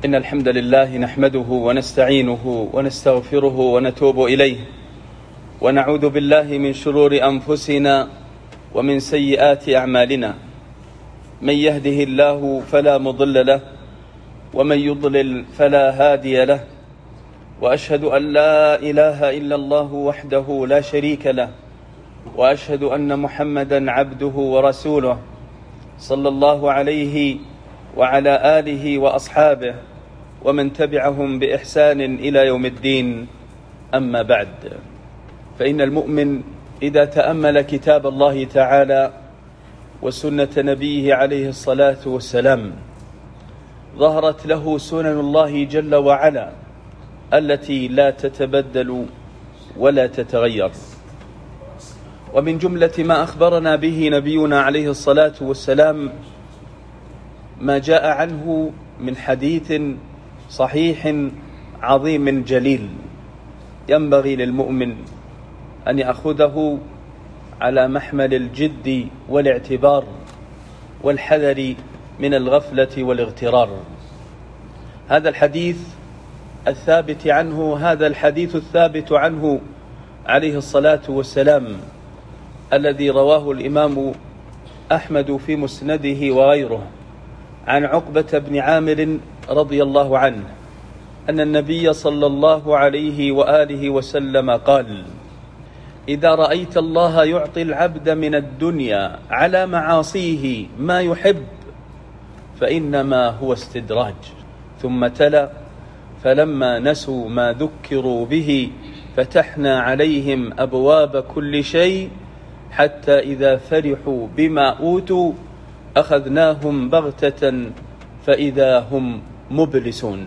إن الحمد لله نحمده ونستعينه ونستغفره ونتوب إليه، ونعوذ بالله من شرور أنفسنا ومن سيئات أعمالنا. من يهده الله فلا مضل له، ومن يضلل فلا هادي له، وأشهد أن لا إله إلا الله وحده لا شريك له، وأشهد أن محمدا عبده ورسوله صلى الله عليه وعلى آله وأصحابه ومن تبعهم بإحسان إلى يوم الدين. أما بعد، فإن المؤمن إذا تأمل كتاب الله تعالى وسنة نبيه عليه الصلاة والسلام ظهرت له سنن الله جل وعلا التي لا تتبدل ولا تتغير. ومن جملة ما أخبرنا به نبينا عليه الصلاة والسلام ما جاء عنه من حديث صحيح عظيم جليل، ينبغي للمؤمن أن يأخذه على محمل الجد والاعتبار والحذر من الغفلة والاغترار. هذا الحديث الثابت عنه عليه الصلاة والسلام الذي رواه الإمام أحمد في مسنده وغيره عن عقبة بن عامر رضي الله عنه أن النبي صلى الله عليه وآله وسلم قال: إذا رأيت الله يعطي العبد من الدنيا على معاصيه ما يحب فإنما هو استدراج. ثم تلا: فلما نسوا ما ذكروا به فتحنا عليهم أبواب كل شيء حتى إذا فرحوا بما أوتوا أخذناهم بغتة فإذا هم مبلسون.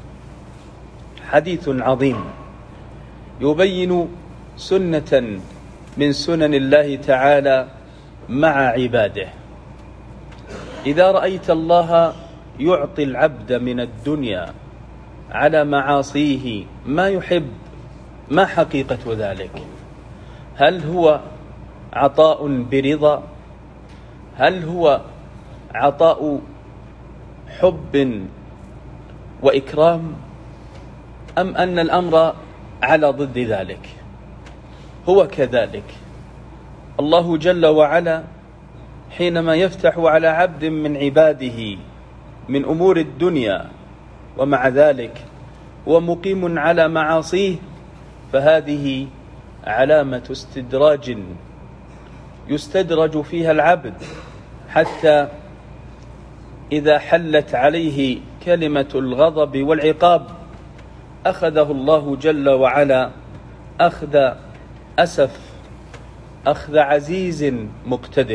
حديث عظيم يبين سنة من سنن الله تعالى مع عباده. إذا رأيت الله يعطي العبد من الدنيا على معاصيه ما يحب، ما حقيقة ذلك؟ هل هو عطاء برضا؟ هل هو عطاء حب وإكرام؟ أم أن الأمر على ضد ذلك؟ هو كذلك. الله جل وعلا حينما يفتح على عبد من عباده من أمور الدنيا ومع ذلك هو مقيم على معاصيه، فهذه علامة استدراج يستدرج فيها العبد حتى إذا حلت عليه كلمة الغضب والعقاب أخذه الله جل وعلا أخذ أسف، أخذ عزيز مقتدر.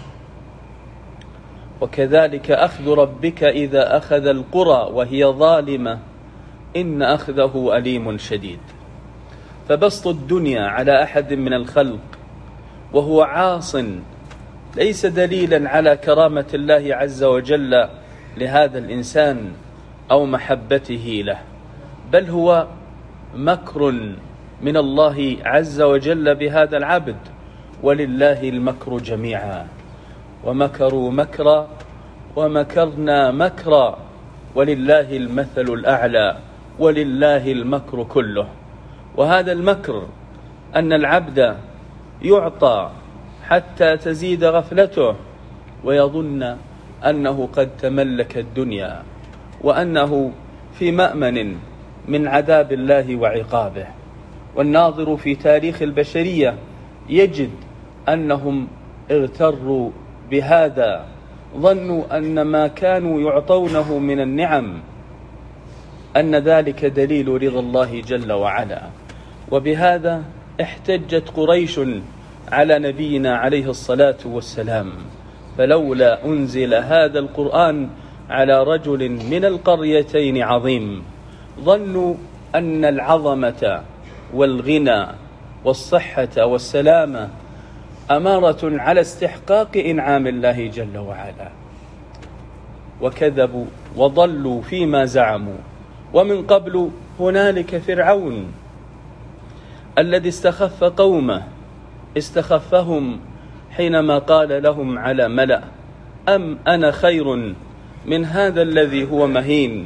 وكذلك أخذ ربك إذا أخذ القرى وهي ظالمة إن أخذه أليم شديد. فبسط الدنيا على أحد من الخلق وهو عاص ليس دليلا على كرامة الله عز وجل لهذا الإنسان أو محبته له، بل هو مكر من الله عز وجل بهذا العبد. ولله المكر جميعا، ومكروا مكرا ومكرنا مكرا ولله المثل الأعلى ولله المكر كله. وهذا المكر أن العبد يعطى حتى تزيد غفلته ويظن أنه قد تملك الدنيا وأنه في مأمن من عذاب الله وعقابه. والناظر في تاريخ البشرية يجد أنهم اغتروا بهذا، ظنوا أن ما كانوا يعطونه من النعم أن ذلك دليل رضا الله جل وعلا. وبهذا احتجت قريش على نبينا عليه الصلاة والسلام: فلولا أنزل هذا القرآن على رجل من القريتين عظيم. ظنوا أن العظمة والغنى والصحة والسلامة أمارة على استحقاق إنعام الله جل وعلا، وكذبوا وضلوا فيما زعموا. ومن قبل هنالك فرعون الذي استخف قومه، استخفهم حينما قال لهم على ملأ: أم أنا خير من هذا الذي هو مهين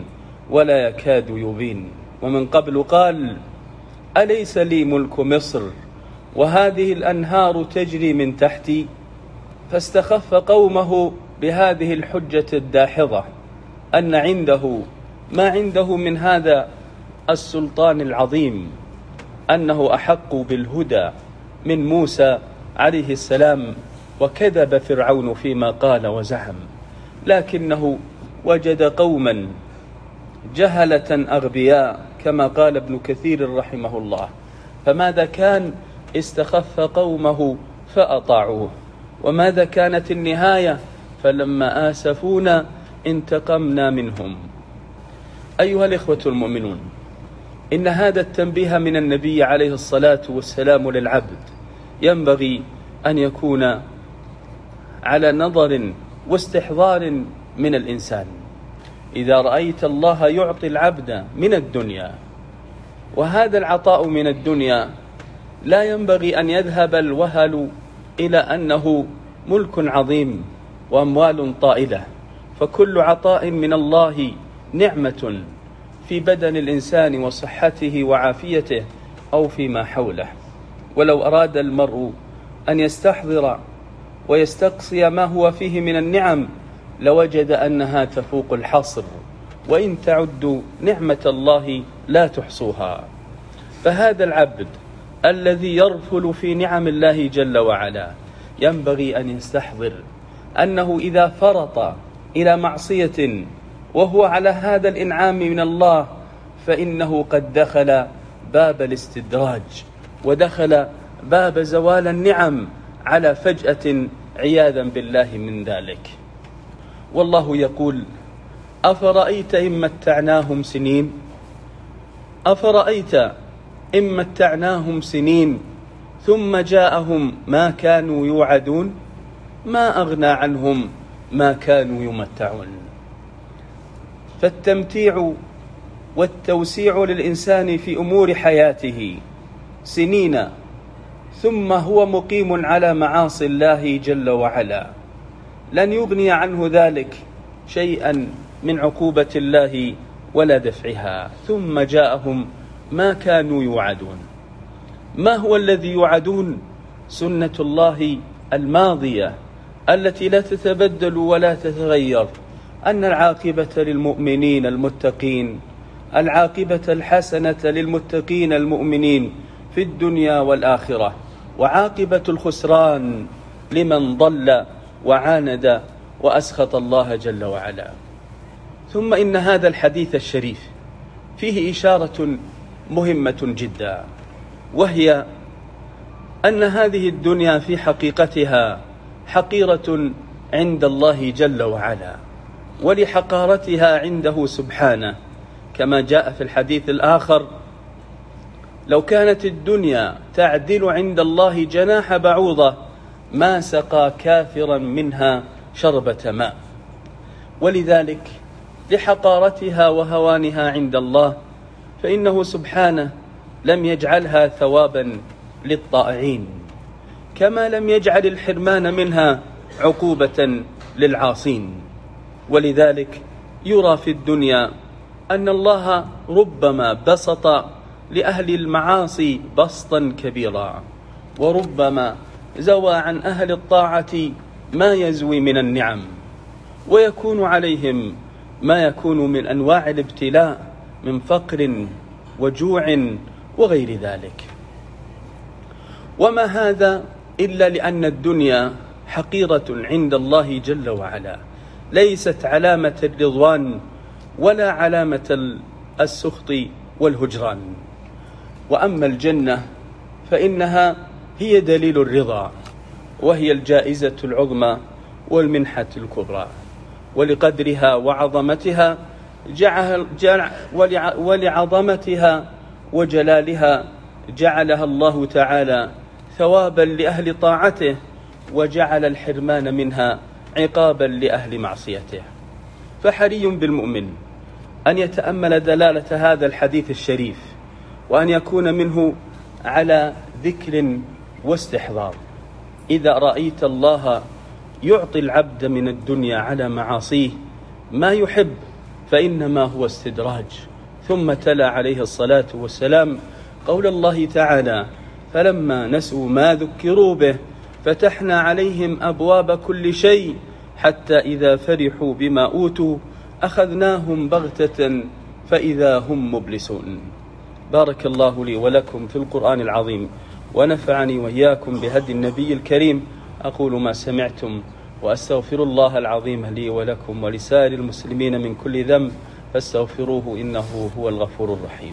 ولا يكاد يبين. ومن قبل قال: أليس لي ملك مصر وهذه الأنهار تجري من تحتي؟ فاستخف قومه بهذه الحجة الداحضة أن عنده ما عنده من هذا السلطان العظيم، أنه أحق بالهدى من موسى عليه السلام. وكذب فرعون فيما قال وزعم، لكنه وجد قوما جهلة أغبياء كما قال ابن كثير رحمه الله. فماذا كان؟ استخف قومه فأطاعوه. وماذا كانت النهاية؟ فلما آسفونا انتقمنا منهم. أيها الإخوة المؤمنون، إن هذا التنبيه من النبي عليه الصلاة والسلام للعبد ينبغي أن يكون على نظر واستحضار من الإنسان. إذا رأيت الله يعطي العبد من الدنيا، وهذا العطاء من الدنيا لا ينبغي أن يذهب الوهل إلى أنه ملك عظيم وأموال طائلة، فكل عطاء من الله نعمة في بدن الإنسان وصحته وعافيته أو فيما حوله. ولو أراد المرء أن يستحضر ويستقصي ما هو فيه من النعم لوجد أنها تفوق الحصر، وإن تعدوا نعمة الله لا تحصوها. فهذا العبد الذي يرفل في نعم الله جل وعلا ينبغي أن يستحضر أنه إذا فرط إلى معصية وهو على هذا الإنعام من الله فإنه قد دخل باب الاستدراج، ودخل باب زوال النعم على فجأة عياذا بالله من ذلك. والله يقول: أفرأيت إن متعناهم سنين، أفرأيت إن متعناهم سنين ثم جاءهم ما كانوا يوعدون ما أغنى عنهم ما كانوا يمتعون. فالتمتيع والتوسيع للإنسان في أمور حياته سنين ثم هو مقيم على معاصي الله جل وعلا لن يغني عنه ذلك شيئا من عقوبة الله ولا دفعها. ثم جاءهم ما كانوا يوعدون. ما هو الذي يوعدون؟ سنة الله الماضية التي لا تتبدل ولا تتغير، أن العاقبة للمؤمنين المتقين، العاقبة الحسنة للمتقين المؤمنين في الدنيا والآخرة، وعاقبة الخسران لمن ضل وعاند وأسخط الله جل وعلا. ثم إن هذا الحديث الشريف فيه إشارة مهمة جدا، وهي أن هذه الدنيا في حقيقتها حقيرة عند الله جل وعلا، ولحقارتها عنده سبحانه، كما جاء في الحديث الآخر: لو كانت الدنيا تعدل عند الله جناح بعوضة ما سقى كافرا منها شربة ماء. ولذلك لحقارتها وهوانها عند الله فإنه سبحانه لم يجعلها ثوابا للطائعين، كما لم يجعل الحرمان منها عقوبة للعاصين. ولذلك يرى في الدنيا أن الله ربما بسط لأهل المعاصي بسطا كبيرا، وربما زوى عن أهل الطاعة ما يزوي من النعم، ويكون عليهم ما يكون من أنواع الابتلاء من فقر وجوع وغير ذلك. وما هذا إلا لأن الدنيا حقيرة عند الله جل وعلا، ليست علامة الرضوان ولا علامة السخط والهجران. وأما الجنة فإنها هي دليل الرضا، وهي الجائزة العظمى والمنحة الكبرى، ولقدرها وعظمتها ولعظمتها وجلالها جعلها الله تعالى ثوابا لأهل طاعته، وجعل الحرمان منها عقابا لأهل معصيته. فحري بالمؤمن أن يتأمل دلالة هذا الحديث الشريف، وأن يكون منه على ذكر واستحضار. إذا رأيت الله يعطي العبد من الدنيا على معاصيه ما يحب فإنما هو استدراج. ثم تلا عليه الصلاة والسلام قول الله تعالى: فلما نسوا ما ذكروا به فتحنا عليهم أبواب كل شيء حتى إذا فرحوا بما أوتوا أخذناهم بغتة فإذا هم مبلسون. بارك الله لي ولكم في القرآن العظيم، ونفعني وإياكم بهدي النبي الكريم. أقول ما سمعتم، وأستغفر الله العظيم لي ولكم ولسائر المسلمين من كل ذنب، فاستغفروه إنه هو الغفور الرحيم.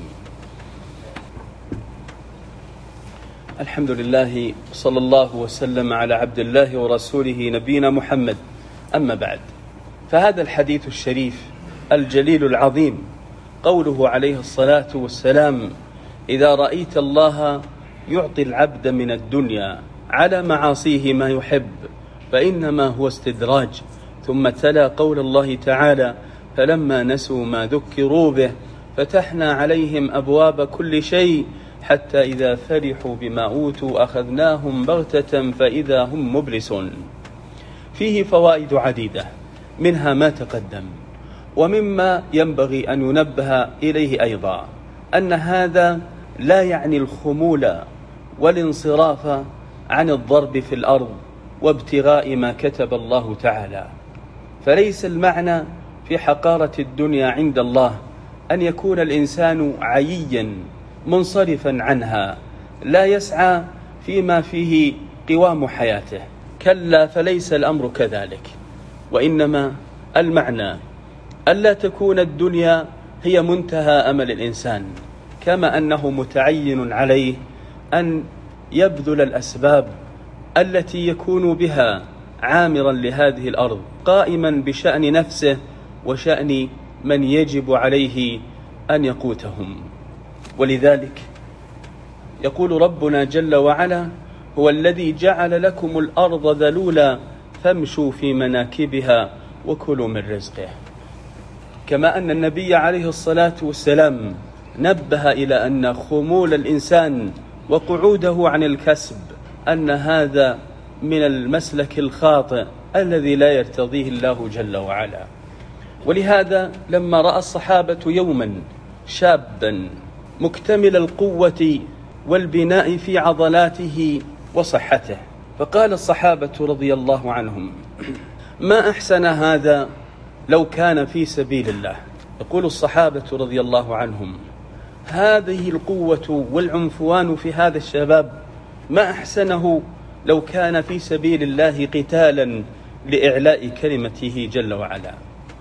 الحمد لله، صلى الله وسلم على عبد الله ورسوله نبينا محمد. أما بعد، فهذا الحديث الشريف الجليل العظيم قوله عليه الصلاة والسلام: إذا رأيت الله يعطي العبد من الدنيا على معاصيه ما يحب فإنما هو استدراج. ثم تلا قول الله تعالى: فلما نسوا ما ذكروا به فتحنا عليهم أبواب كل شيء حتى إذا فرحوا بما أوتوا أخذناهم بغتة فإذا هم مبلسون. فيه فوائد عديدة، منها ما تقدم. ومما ينبغي أن ينبه إليه أيضا أن هذا لا يعني الخمول والانصراف عن الضرب في الأرض وابتغاء ما كتب الله تعالى. فليس المعنى في حقارة الدنيا عند الله أن يكون الإنسان عييا منصرفا عنها لا يسعى فيما فيه قوام حياته. كلا، فليس الأمر كذلك، وإنما المعنى ألا تكون الدنيا هي منتهى أمل الإنسان، كما أنه متعين عليه أن يبذل الأسباب التي يكون بها عامرا لهذه الأرض، قائما بشأن نفسه وشأن من يجب عليه أن يقوتهم. ولذلك يقول ربنا جل وعلا: هو الذي جعل لكم الأرض ذلولا فامشوا في مناكبها وكلوا من رزقه. كما أن النبي عليه الصلاة والسلام نبه إلى أن خمول الإنسان وقعوده عن الكسب أن هذا من المسلك الخاطئ الذي لا يرتضيه الله جل وعلا. ولهذا لما رأى الصحابة يوما شابا مكتمل القوة والبناء في عضلاته وصحته، فقال الصحابة رضي الله عنهم: ما أحسن هذا لو كان في سبيل الله. يقول الصحابة رضي الله عنهم: هذه القوة والعنفوان في هذا الشباب ما أحسنه لو كان في سبيل الله قتالا لإعلاء كلمته جل وعلا.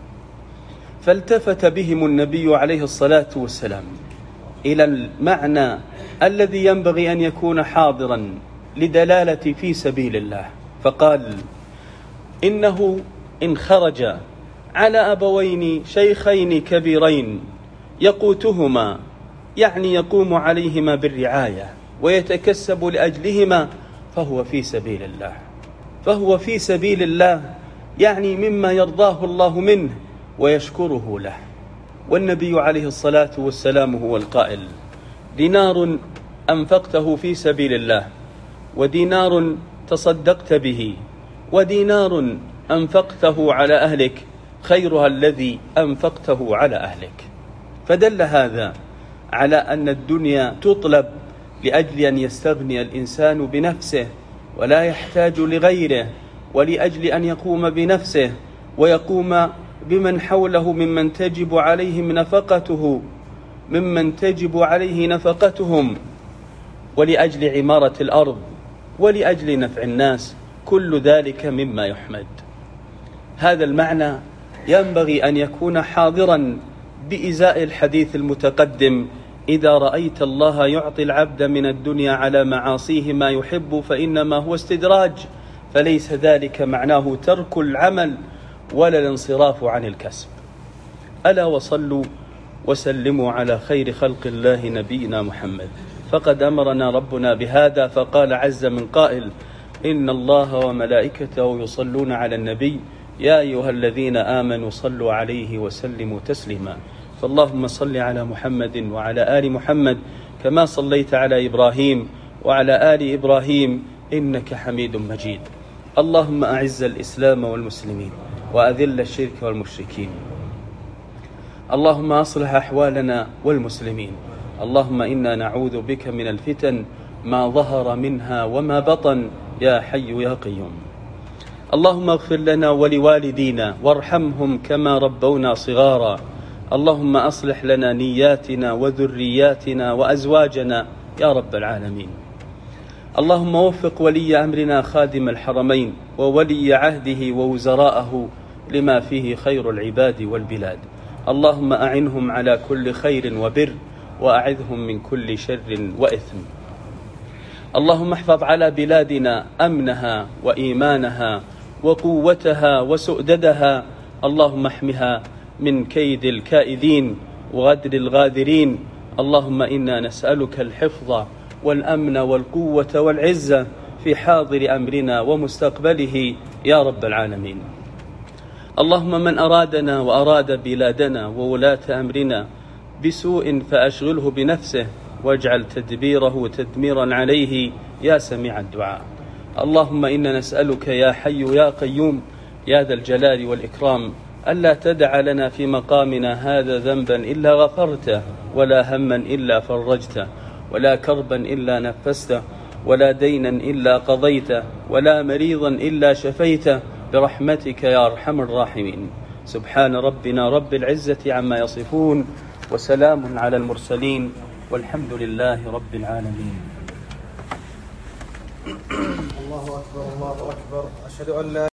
فالتفت بهم النبي عليه الصلاة والسلام إلى المعنى الذي ينبغي أن يكون حاضرا لدلالة في سبيل الله، فقال: إنه إن خرج على أبوين شيخين كبيرين يقوتهما، يعني يقوم عليهما بالرعاية ويتكسب لأجلهما، فهو في سبيل الله. فهو في سبيل الله يعني مما يرضاه الله منه ويشكره له. والنبي عليه الصلاة والسلام هو القائل: دينار أنفقته في سبيل الله، ودينار تصدقت به، ودينار أنفقته على أهلك خيرها الذي أنفقته على أهلك. فدل هذا على أن الدنيا تطلب لأجل أن يستغني الإنسان بنفسه ولا يحتاج لغيره، ولأجل أن يقوم بنفسه ويقوم بمن حوله ممن تجب عليه نفقتهم، ولأجل عمارة الأرض ولأجل نفع الناس. كل ذلك مما يحمد. هذا المعنى ينبغي أن يكون حاضرا بإزاء الحديث المتقدم: إذا رأيت الله يعطي العبد من الدنيا على معاصيه ما يحب فإنما هو استدراج. فليس ذلك معناه ترك العمل ولا الانصراف عن الكسب. ألا وصلوا وسلموا على خير خلق الله نبينا محمد، فقد أمرنا ربنا بهذا، فقال عز من قائل: إن الله وملائكته يصلون على النبي يا أيها الذين آمنوا صلوا عليه وسلموا تسليما. فاللهم صل على محمد وعلى آل محمد كما صليت على إبراهيم وعلى آل إبراهيم إنك حميد مجيد. اللهم أعز الإسلام والمسلمين وأذل الشرك والمشركين اللهم أصلح أحوالنا والمسلمين. اللهم إنا نعوذ بك من الفتن ما ظهر منها وما بطن يا حي يا قيوم. اللهم اغفر لنا ولوالدينا وارحمهم كما ربونا صغارا. اللهم أصلح لنا نياتنا وذرياتنا وأزواجنا يا رب العالمين. اللهم وفق ولي أمرنا خادم الحرمين وولي عهده ووزراءه لما فيه خير العباد والبلاد. اللهم أعنهم على كل خير وبر وأعذهم من كل شر وإثم. اللهم احفظ على بلادنا أمنها وإيمانها وقوتها وسؤددها. اللهم احمها من كيد الكائدين وغدر الغادرين. اللهم إنا نسألك الحفظ والأمن والقوة والعزة في حاضر أمرنا ومستقبله يا رب العالمين. اللهم من أرادنا وأراد بلادنا وولاة أمرنا بسوء فأشغله بنفسه واجعل تدبيره تدميرا عليه يا سميع الدعاء. اللهم إنا نسألك يا حي يا قيوم يا ذا الجلال والإكرام ألا تدع لنا في مقامنا هذا ذنبا إلا غفرته، ولا هما إلا فرجته، ولا كربا إلا نفسته، ولا دينا إلا قضيته، ولا مريضا إلا شفيته، برحمتك يا أرحم الراحمين. سبحان ربنا رب العزة عما يصفون، وسلام على المرسلين، والحمد لله رب العالمين. الله أكبر الله أكبر. أشهد أن لا